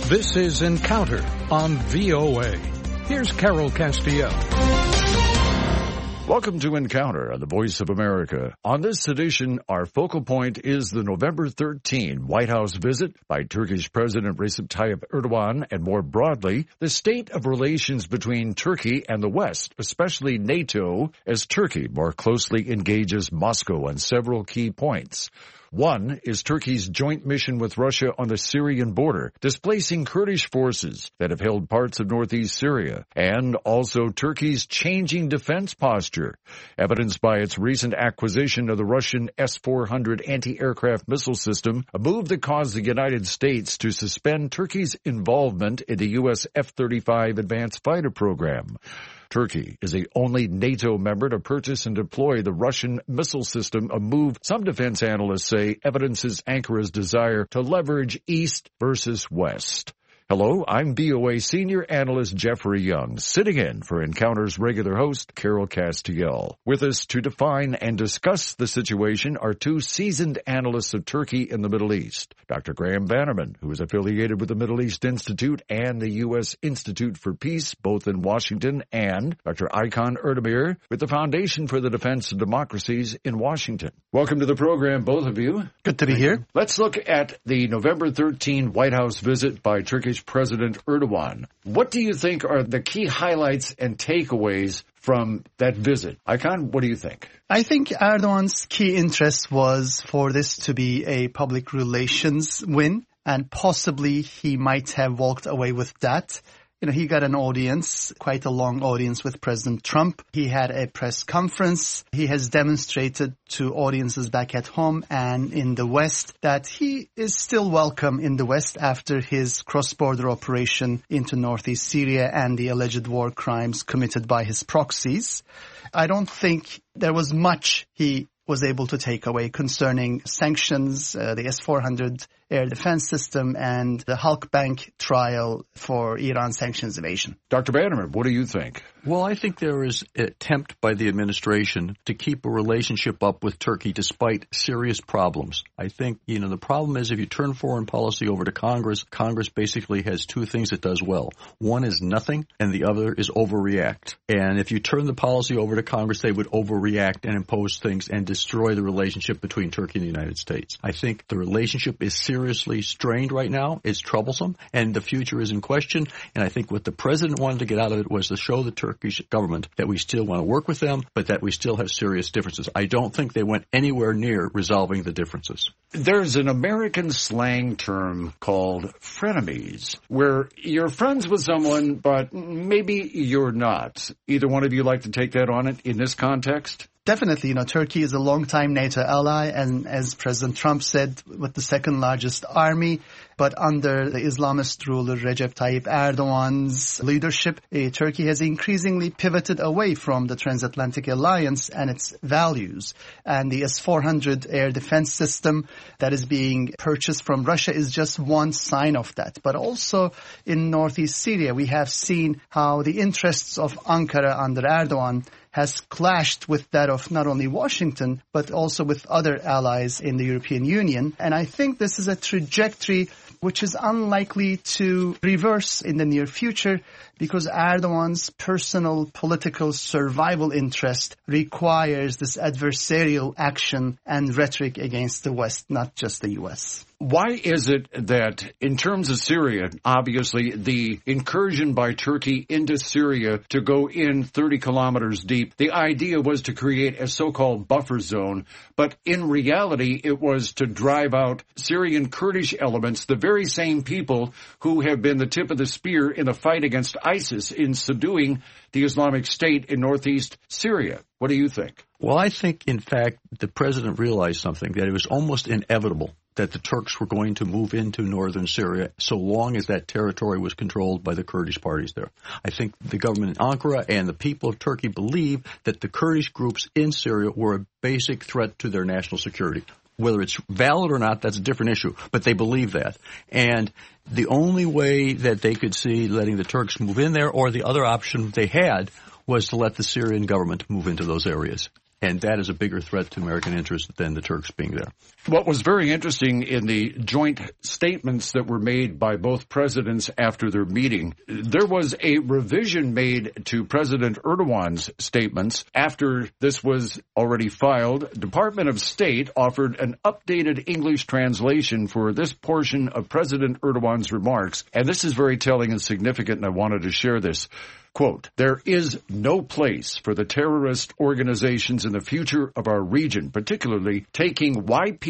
This is Encounter on VOA. Here's Carol Castillo. Welcome to Encounter on the Voice of America. On this edition, our focal point is the November 13 White House visit by Turkish President Recep Tayyip Erdogan, and more broadly, the state of relations between Turkey and the West, especially NATO, as Turkey more closely engages Moscow on several key points. One is Turkey's joint mission with Russia on the Syrian border, displacing Kurdish forces that have held parts of northeast Syria, and also Turkey's changing defense posture, evidenced by its recent acquisition of the Russian S-400 anti-aircraft missile system, a move that caused the United States to suspend Turkey's involvement in the U.S. F-35 advanced fighter program. Turkey is the only NATO member to purchase and deploy the Russian missile system, a move some defense analysts say evidences Ankara's desire to leverage East versus West. Hello, I'm VOA senior analyst Jeffrey Young, sitting in for Encounter's regular host, Carol Castiel. With us to define and discuss the situation are two seasoned analysts of Turkey in the Middle East. Dr. Graham Bannerman, who is affiliated with the Middle East Institute and the U.S. Institute for Peace, both in Washington, and Dr. Aykan Erdemir with the Foundation for the Defense of Democracies in Washington. Welcome to the program, both of you. Good to be here. Let's look at the November 13 White House visit by Turkish President Erdogan. What do you think are the key highlights and takeaways from that visit? Aykan, what do you think? I think Erdogan's key interest was for this to be a public relations win, and possibly he might have walked away with that. He got an audience, quite a long audience with President Trump. He had a press conference. He has demonstrated to audiences back at home and in the West that he is still welcome in the West after his cross-border operation into northeast Syria and the alleged war crimes committed by his proxies. I don't think there was much he was able to take away concerning sanctions, the S-400 air defense system, and the Halkbank trial for Iran sanctions evasion. Dr. Bannerman, what do you think? Well, I think there is an attempt by the administration to keep a relationship up with Turkey despite serious problems. I think, the problem is if you turn foreign policy over to Congress, Congress basically has two things it does well. One is nothing, and the other is overreact. And if you turn the policy over to Congress, they would overreact and impose things and destroy the relationship between Turkey and the United States. I think the relationship is seriously strained right now. It's troublesome, and the future is in question. And I think what the president wanted to get out of it was to show the Turkish government that we still want to work with them, but that we still have serious differences. I don't think they went anywhere near resolving the differences. There's an American slang term called frenemies, where you're friends with someone, but maybe you're not. Either one of you like to take that on it in this context? Definitely, Turkey is a long-time NATO ally, and as President Trump said, with the second largest army. But under the Islamist ruler Recep Tayyip Erdogan's leadership, Turkey has increasingly pivoted away from the transatlantic alliance and its values. And the S-400 air defense system that is being purchased from Russia is just one sign of that. But also in northeast Syria, we have seen how the interests of Ankara under Erdogan has clashed with that of not only Washington, but also with other allies in the European Union. And I think this is a trajectory which is unlikely to reverse in the near future because Erdogan's personal political survival interest requires this adversarial action and rhetoric against the West, not just the U.S. Why is it that in terms of Syria, obviously the incursion by Turkey into Syria to go in 30 kilometers deep, the idea was to create a so-called buffer zone, but in reality it was to drive out Syrian Kurdish elements, the very same people who have been the tip of the spear in the fight against ISIS in subduing the Islamic State in northeast Syria. What do you think? Well, I think, in fact, the president realized something, that it was almost inevitable that the Turks were going to move into northern Syria so long as that territory was controlled by the Kurdish parties there. I think the government in Ankara and the people of Turkey believe that the Kurdish groups in Syria were a basic threat to their national security. Whether it's valid or not, that's a different issue, but they believe that. And the only way that they could see letting the Turks move in there, or the other option they had, was to let the Syrian government move into those areas. and that is a bigger threat to American interests than the Turks being there. What was very interesting in the joint statements that were made by both presidents after their meeting, there was a revision made to President Erdogan's statements after this was already filed. Department of State offered an updated English translation for this portion of President Erdogan's remarks, and this is very telling and significant, and I wanted to share this. Quote, there is no place for the terrorist organizations in the future of our region, particularly taking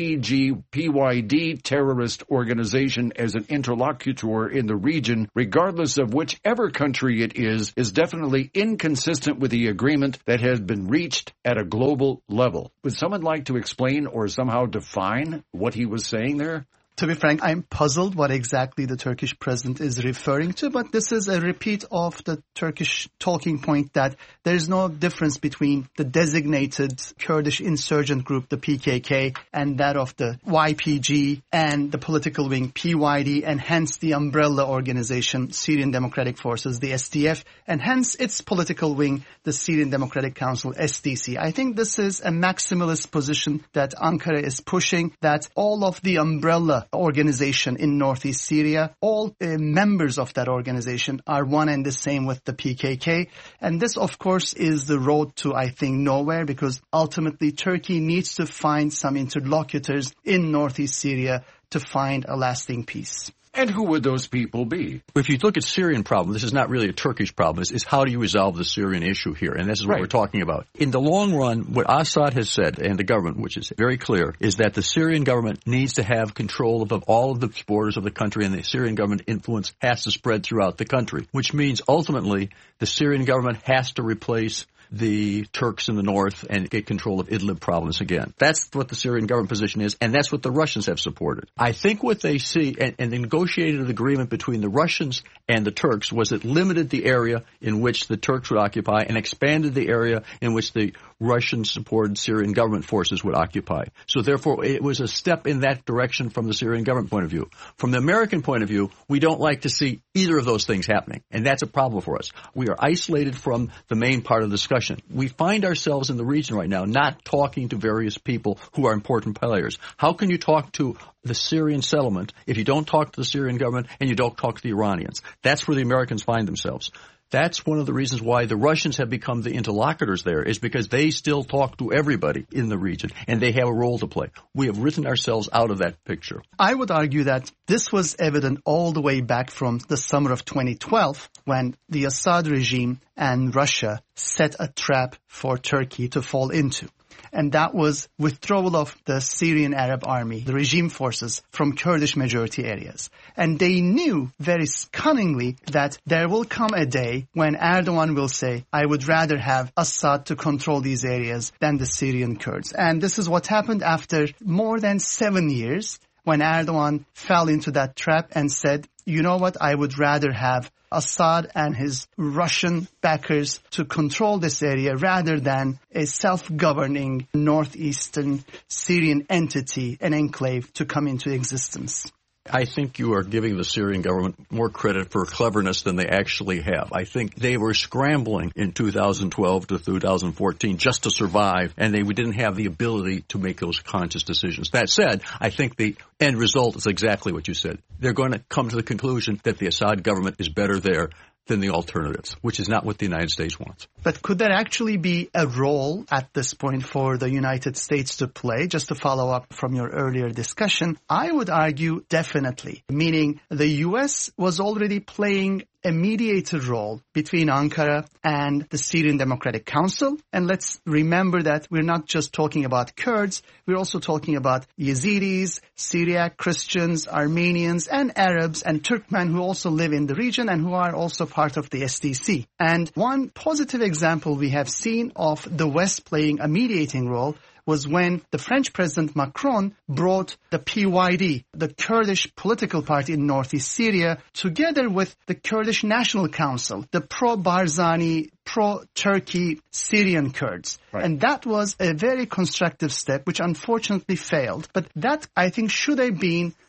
YPG-PYD terrorist organization as an interlocutor in the region, regardless of whichever country it is definitely inconsistent with the agreement that has been reached at a global level. Would someone like to explain or somehow define what he was saying there? To be frank, I'm puzzled what exactly the Turkish president is referring to, but this is a repeat of the Turkish talking point that there's no difference between the designated Kurdish insurgent group, the PKK, and that of the YPG and the political wing, PYD, and hence the umbrella organization, Syrian Democratic Forces, the SDF, and hence its political wing, the Syrian Democratic Council, SDC. I think this is a maximalist position that Ankara is pushing, that all of the umbrella organization in northeast Syria, all members of that organization are one and the same with the PKK. And this, of course, is the road to, I think, nowhere, because ultimately Turkey needs to find some interlocutors in northeast Syria to find a lasting peace. And who would those people be? If you look at Syrian problem, this is not really a Turkish problem. It's how do you resolve the Syrian issue here? And this is what we're talking about. In the long run, what Assad has said, and the government, which is very clear, is that the Syrian government needs to have control of all of the borders of the country, and the Syrian government influence has to spread throughout the country, which means ultimately the Syrian government has to replace the Turks in the north and get control of Idlib province again. That's what the Syrian government position is, and that's what the Russians have supported. I think what they see, and the negotiated agreement between the Russians and the Turks was it limited the area in which the Turks would occupy and expanded the area in which the Russian-supported Syrian government forces would occupy. So therefore, it was a step in that direction from the Syrian government point of view. From the American point of view, we don't like to see either of those things happening, and that's a problem for us. We are isolated from the main part of the discussion. We find ourselves in the region right now not talking to various people who are important players. How can you talk to the Syrian settlement if you don't talk to the Syrian government and you don't talk to the Iranians? That's where the Americans find themselves. That's one of the reasons why the Russians have become the interlocutors there, is because they still talk to everybody in the region, and they have a role to play. We have written ourselves out of that picture. I would argue that this was evident all the way back from the summer of 2012, when the Assad regime and Russia set a trap for Turkey to fall into. And that was withdrawal of the Syrian Arab Army, the regime forces, from Kurdish majority areas. And they knew very cunningly that there will come a day when Erdogan will say, I would rather have Assad to control these areas than the Syrian Kurds. And this is what happened after more than 7 years, when Erdogan fell into that trap and said, you know what, I would rather have Assad and his Russian backers to control this area rather than a self-governing northeastern Syrian entity, an enclave, to come into existence. I think you are giving the Syrian government more credit for cleverness than they actually have. I think they were scrambling in 2012 to 2014 just to survive, and they didn't have the ability to make those conscious decisions. That said, I think the end result is exactly what you said. They're going to come to the conclusion that the Assad government is better there than the alternatives, which is not what the United States wants. But could there actually be a role at this point for the United States to play? Just to follow up from your earlier discussion, I would argue definitely, meaning the U.S. was already playing a mediator role between Ankara and the Syrian Democratic Council. And let's remember that we're not just talking about Kurds, we're also talking about Yazidis, Syriac Christians, Armenians, and Arabs and Turkmen who also live in the region and who are also part of the SDC. And one positive example we have seen of the West playing a mediating role was when the French President Macron brought the PYD, the Kurdish political party in northeast Syria, together with the Kurdish National Council, the pro-Barzani, pro-Turkey Syrian Kurds. Right. And that was a very constructive step, which unfortunately failed. But that, I think, should have been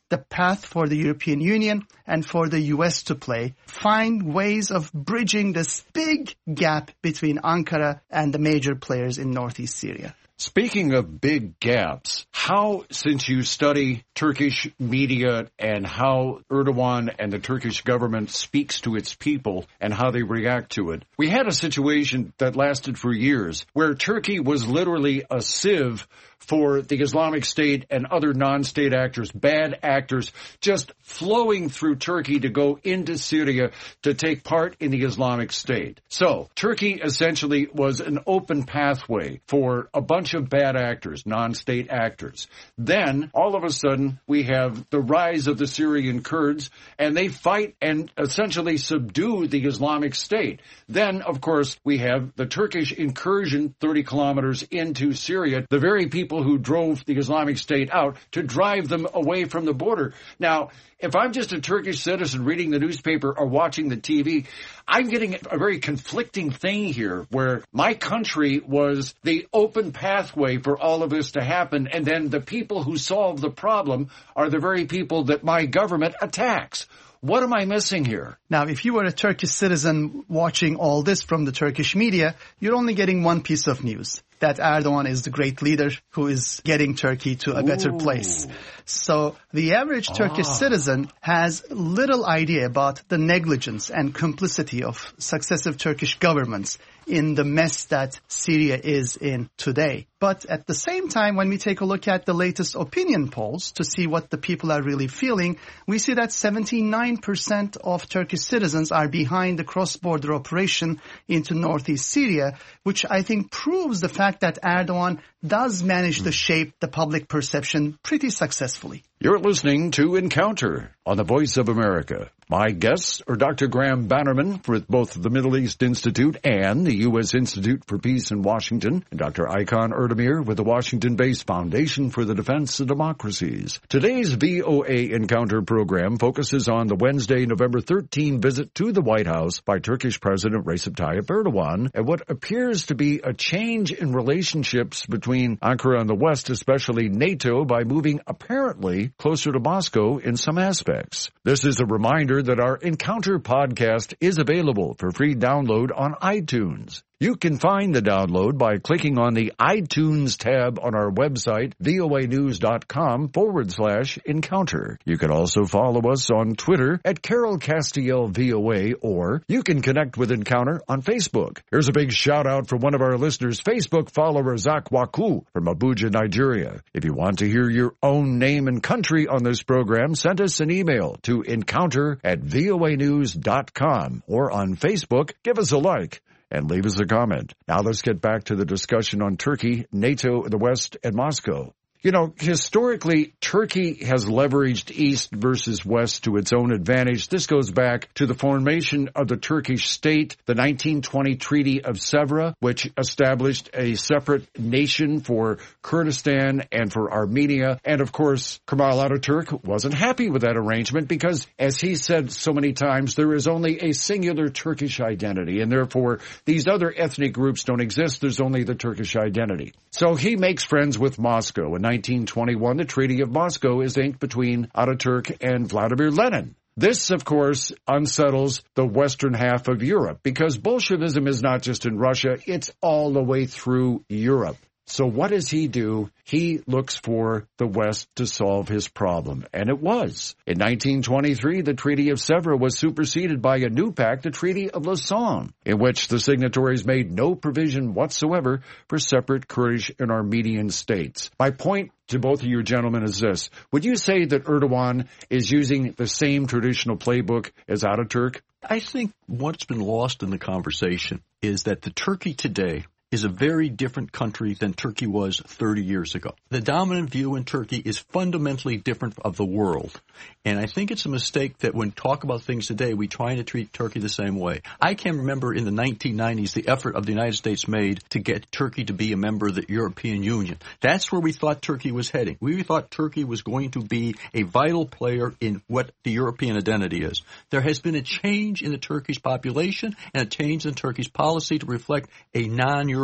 the path for the European Union and for the US to play, find ways of bridging this big gap between Ankara and the major players in northeast Syria. Speaking of big gaps, how, since you study Turkish media and how Erdogan and the Turkish government speaks to its people and how they react to it, we had a situation that lasted for years where Turkey was literally a sieve for the Islamic State and other non-state actors, bad actors, just flowing through Turkey to go into Syria to take part in the Islamic State. So Turkey essentially was an open pathway for a bunch of bad actors, non-state actors. Then, all of a sudden, we have the rise of the Syrian Kurds, and they fight and essentially subdue the Islamic State. Then, of course, we have the Turkish incursion 30 kilometers into Syria, the very people who drove the Islamic State out to drive them away from the border. Now, if I'm just a Turkish citizen reading the newspaper or watching the TV, I'm getting a very conflicting thing here where my country was the open pathway for all of this to happen, and then the people who solve the problem are the very people that my government attacks. What am I missing here? Now, if you were a Turkish citizen watching all this from the Turkish media, you're only getting one piece of news, that Erdogan is the great leader who is getting Turkey to a better place. So the average Turkish citizen has little idea about the negligence and complicity of successive Turkish governments in the mess that Syria is in today. But at the same time, when we take a look at the latest opinion polls to see what the people are really feeling, we see that 79% of Turkish citizens are behind the cross-border operation into northeast Syria, which I think proves the fact that Erdogan does manage to shape the public perception pretty successfully. You're listening to Encounter on the Voice of America. My guests are Dr. Graham Bannerman with both the Middle East Institute and the U.S. Institute for Peace in Washington, and Dr. Aykan Erdemir with the Washington-based Foundation for the Defense of Democracies. Today's VOA Encounter program focuses on the Wednesday, November 13 visit to the White House by Turkish President Recep Tayyip Erdogan and what appears to be a change in relationships between Ankara and the West, especially NATO, by moving apparently closer to Moscow in some aspects. This is a reminder that our Encounter podcast is available for free download on iTunes. You can find the download by clicking on the iTunes tab on our website, voanews.com/encounter. You can also follow us on Twitter at Carol Castiel VOA, or you can connect with Encounter on Facebook. Here's a big shout out for one of our listeners, Facebook follower Zach Waku from Abuja, Nigeria. If you want to hear your own name and country on this program, send us an email to encounter@voanews.com, or on Facebook, give us a like and leave us a comment. Now let's get back to the discussion on Turkey, NATO, the West, and Moscow. You know, historically, Turkey has leveraged East versus West to its own advantage. This goes back to the formation of the Turkish state, the 1920 Treaty of Sevres, which established a separate nation for Kurdistan and for Armenia. And of course, Kemal Ataturk wasn't happy with that arrangement because, as he said so many times, there is only a singular Turkish identity, and therefore these other ethnic groups don't exist. There's only the Turkish identity. So he makes friends with Moscow. In 1921, the Treaty of Moscow is inked between Ataturk and Vladimir Lenin. This, of course, unsettles the western half of Europe because Bolshevism is not just in Russia, it's all the way through Europe. So what does he do? He looks for the West to solve his problem, and it was. In 1923, the Treaty of Sevres was superseded by a new pact, the Treaty of Lausanne, in which the signatories made no provision whatsoever for separate Kurdish and Armenian states. My point to both of you gentlemen is this. Would you say that Erdogan is using the same traditional playbook as Ataturk? I think what's been lost in the conversation is that the Turkey today is a very different country than Turkey was 30 years ago. The dominant view in Turkey is fundamentally different of the world. And I think it's a mistake that when we talk about things today, we try to treat Turkey the same way. I can remember in the 1990s the effort of the United States made to get Turkey to be a member of the European Union. That's where we thought Turkey was heading. We thought Turkey was going to be a vital player in what the European identity is. There has been a change in the Turkish population and a change in Turkey's policy to reflect a non-European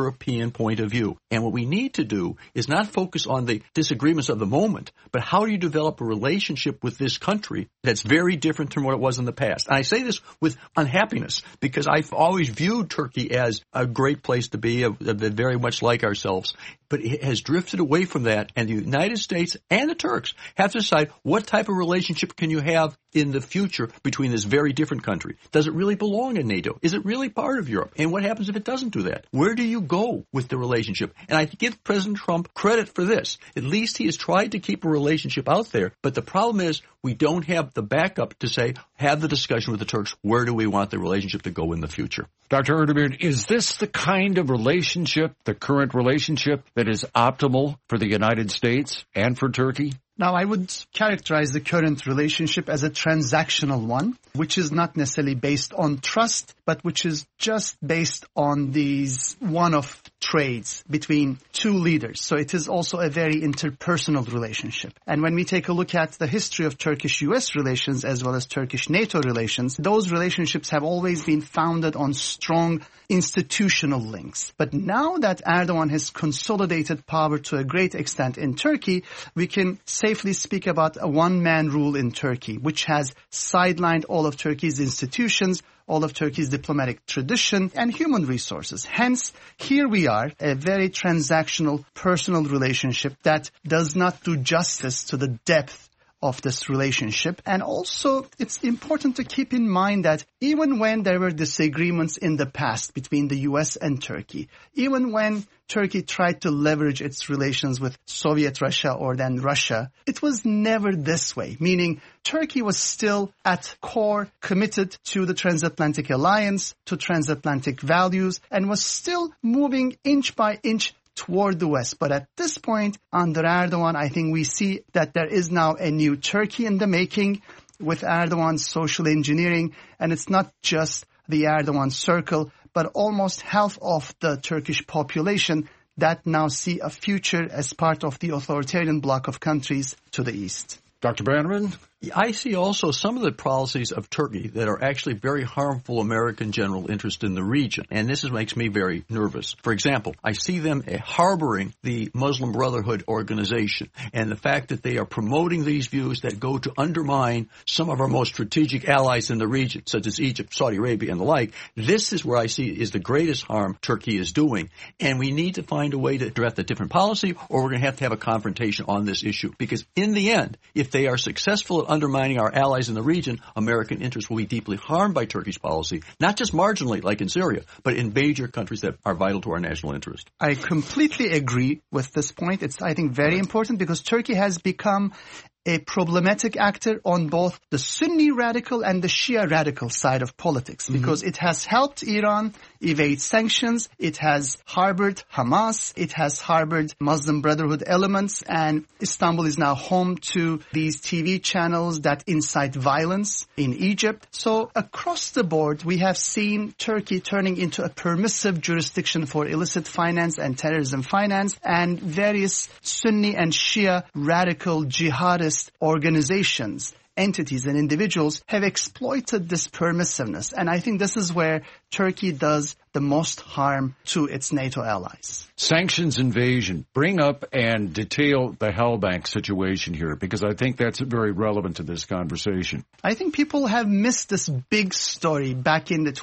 European point of view. And what we need to do is not focus on the disagreements of the moment, but how do you develop a relationship with this country that's very different from what it was in the past. And I say this with unhappiness because I've always viewed Turkey as a great place to be, very much like ourselves. But it has drifted away from that, and the United States and the Turks have to decide what type of relationship can you have in the future between this very different country. Does it really belong in NATO? Is it really part of Europe? And what happens if it doesn't do that? Where do you go with the relationship? And I give President Trump credit for this. At least he has tried to keep a relationship out there. But the problem is we don't have the backup to say, have the discussion with the Turks. Where do we want the relationship to go in the future? Dr. Erdemir, is this the kind of relationship, the current relationship, that is optimal for the United States and for Turkey? Now, I would characterize the current relationship as a transactional one, which is not necessarily based on trust, but which is just based on these one-off trades between two leaders. So it is also a very interpersonal relationship. And when we take a look at the history of Turkish-U.S. relations as well as Turkish-NATO relations, those relationships have always been founded on strong institutional links. But now that Erdogan has consolidated power to a great extent in Turkey, we can safely speak about a one-man rule in Turkey, which has sidelined all of Turkey's institutions, all of Turkey's diplomatic tradition and human resources. Hence, here we are, a very transactional, personal relationship that does not do justice to the depth of this relationship. And also, it's important to keep in mind that even when there were disagreements in the past between the U.S. and Turkey, even when Turkey tried to leverage its relations with Soviet Russia or then Russia, it was never this way, meaning Turkey was still at core committed to the transatlantic alliance, to transatlantic values, and was still moving inch by inch toward the West. But at this point, under Erdogan, I think we see that there is now a new Turkey in the making with Erdogan's social engineering, and it's not just the Erdogan circle, but almost half of the Turkish population that now see a future as part of the authoritarian bloc of countries to the east. Dr. Bannerman? I see also some of the policies of Turkey that are actually very harmful American general interest in the region. And this makes me very nervous. For example, I see them harboring the Muslim Brotherhood organization and the fact that they are promoting these views that go to undermine some of our most strategic allies in the region, such as Egypt, Saudi Arabia, and the like. This is where I see is the greatest harm Turkey is doing. And we need to find a way to address a different policy, or we're going to have a confrontation on this issue. Because in the end, if they are successful at undermining our allies in the region, American interests will be deeply harmed by Turkish policy, not just marginally like in Syria, but in major countries that are vital to our national interest. I completely agree with this point. It's, I think, very important because Turkey has become a problematic actor on both the Sunni radical and the Shia radical side of politics because it has helped Iran evade sanctions, it has harbored Hamas, it has harbored Muslim Brotherhood elements, and Istanbul is now home to these TV channels that incite violence in Egypt. So across the board, we have seen Turkey turning into a permissive jurisdiction for illicit finance and terrorism finance, and various Sunni and Shia radical jihadist organizations, entities and individuals have exploited this permissiveness. And I think this is where Turkey does the most harm to its NATO allies. Sanctions invasion. Bring up and detail the Halkbank situation here, because I think that's very relevant to this conversation. I think people have missed this big story back in the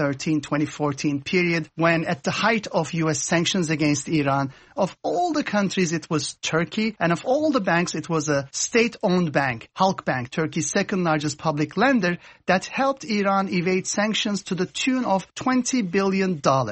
2013-2014 period when, at the height of U.S. sanctions against Iran, of all the countries it was Turkey, and of all the banks it was a state-owned bank, Halkbank, Turkey's second largest public lender, that helped Iran evade sanctions to the tune of $20 billion.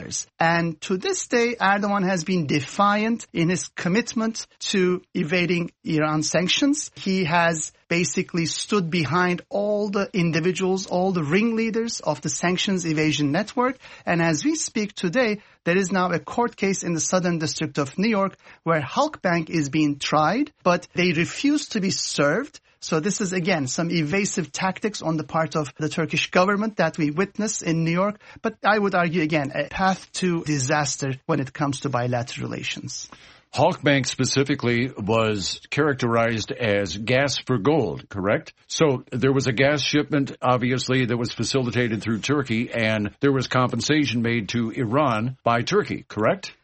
And to this day, Erdogan has been defiant in his commitment to evading Iran sanctions. He has basically stood behind all the individuals, all the ringleaders of the sanctions evasion network. And as we speak today, there is now a court case in the Southern District of New York where Halkbank is being tried, but they refuse to be served. So this is, again, some evasive tactics on the part of the Turkish government that we witness in New York. But I would argue, again, a path to disaster when it comes to bilateral relations. Halkbank specifically was characterized as gas for gold, correct? So there was a gas shipment, obviously, that was facilitated through Turkey, and there was compensation made to Iran by Turkey, correct?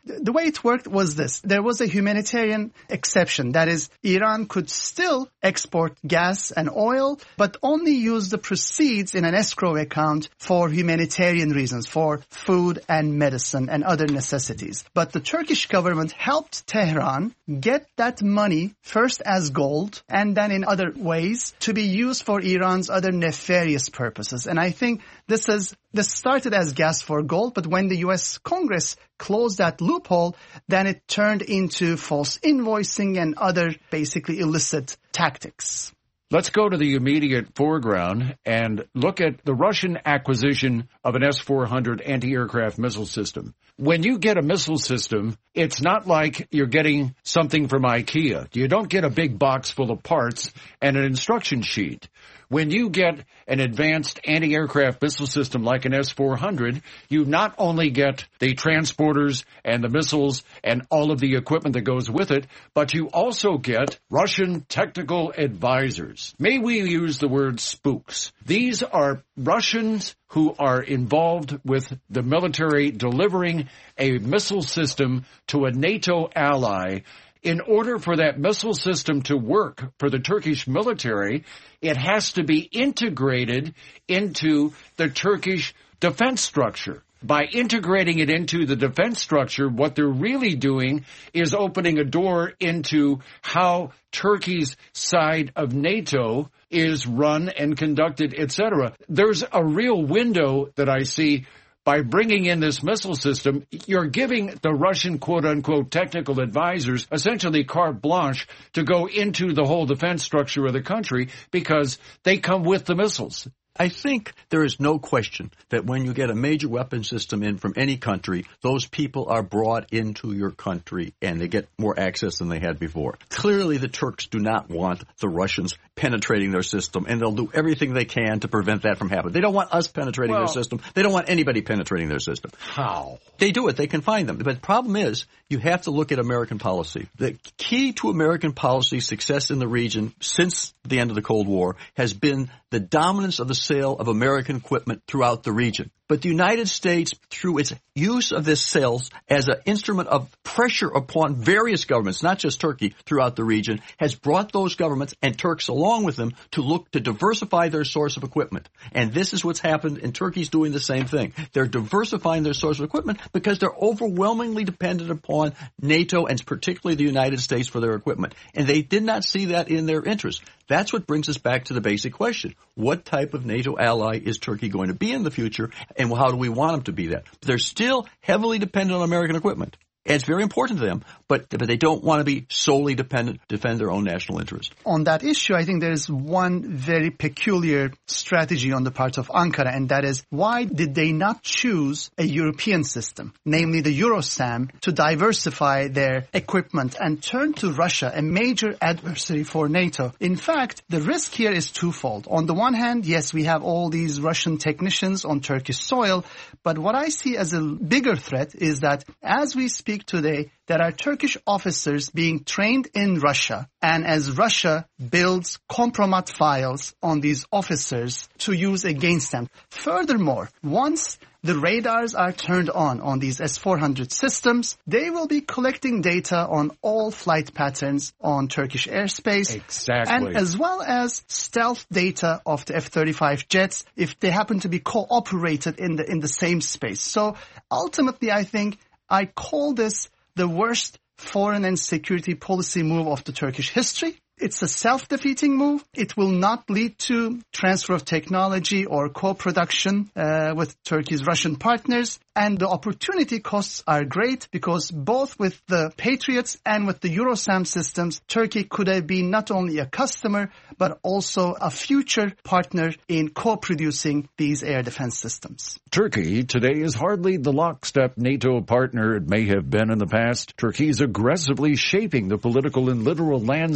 The way it worked was this. There was a humanitarian exception. That is, Iran could still export gas and oil, but only use the proceeds in an escrow account for humanitarian reasons, for food and medicine and other necessities. But the Turkish government helped Tehran get that money first as gold and then in other ways to be used for Iran's other nefarious purposes. And I think this started as gas for gold, but when the U.S. Congress closed that loophole, then it turned into false invoicing and other basically illicit tactics. Let's go to the immediate foreground and look at the Russian acquisition of an S-400 anti-aircraft missile system. When you get a missile system, it's not like you're getting something from IKEA. You don't get a big box full of parts and an instruction sheet. When you get an advanced anti-aircraft missile system like an S-400, you not only get the transporters and the missiles and all of the equipment that goes with it, but you also get Russian technical advisors. May we use the word spooks? These are Russians who are involved with the military delivering a missile system to a NATO ally. In order for that missile system to work for the Turkish military, it has to be integrated into the Turkish defense structure. By integrating it into the defense structure, what they're really doing is opening a door into how Turkey's side of NATO is run and conducted, etc. There's a real window that I see. By bringing in this missile system, you're giving the Russian quote-unquote technical advisors essentially carte blanche to go into the whole defense structure of the country because they come with the missiles. I think there is no question that when you get a major weapon system in from any country, those people are brought into your country and they get more access than they had before. Clearly, the Turks do not want the Russians penetrating their system, and they'll do everything they can to prevent that from happening. They don't want us penetrating their system. They don't want anybody penetrating their system. How? They do it. They can find them. But the problem is you have to look at American policy. The key to American policy success in the region since the end of the Cold War has been the dominance of the sale of American equipment throughout the region. But the United States, through its use of this sales as an instrument of pressure upon various governments, not just Turkey, throughout the region, has brought those governments and Turks along with them to look to diversify their source of equipment. And this is what's happened, and Turkey's doing the same thing. They're diversifying their source of equipment because they're overwhelmingly dependent upon NATO and particularly the United States for their equipment. And they did not see that in their interest. That's what brings us back to the basic question. What type of NATO ally is Turkey going to be in the future, and how do we want them to be that? They're still heavily dependent on American equipment. And it's very important to them, but they don't want to be solely dependent to defend their own national interest. On that issue, I think there's one very peculiar strategy on the part of Ankara, and that is, why did they not choose a European system, namely the Eurosam, to diversify their equipment and turn to Russia, a major adversary for NATO? In fact, the risk here is twofold. On the one hand, yes, we have all these Russian technicians on Turkish soil, but what I see as a bigger threat is that as we speak today, there are Turkish officers being trained in Russia, and as Russia builds compromat files on these officers to use against them. Furthermore, once the radars are turned on these S-400 systems, they will be collecting data on all flight patterns on Turkish airspace. Exactly. And as well as stealth data of the F-35 jets if they happen to be cooperated in the same space. So ultimately, I think I call this the worst foreign and security policy move of the Turkish history. It's a self-defeating move. It will not lead to transfer of technology or co-production with Turkey's Russian partners. And the opportunity costs are great because both with the Patriots and with the Eurosam systems, Turkey could have been not only a customer, but also a future partner in co-producing these air defense systems. Turkey today is hardly the lockstep NATO partner it may have been in the past. Turkey is aggressively shaping the political and literal landscape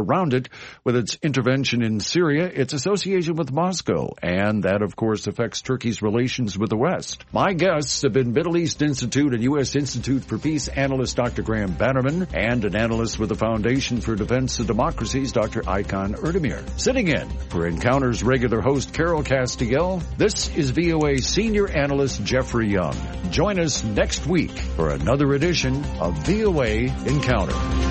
around it with its intervention in Syria, its association with Moscow, and that, of course, affects Turkey's relations with the West. My guests have been Middle East Institute and U.S. Institute for Peace analyst Dr. Graham Bannerman and an analyst with the Foundation for Defense of Democracies, Dr. Aykan Erdemir. Sitting in for Encounter's regular host, Carol Castiel, this is VOA Senior Analyst Jeffrey Young. Join us next week for another edition of VOA Encounter.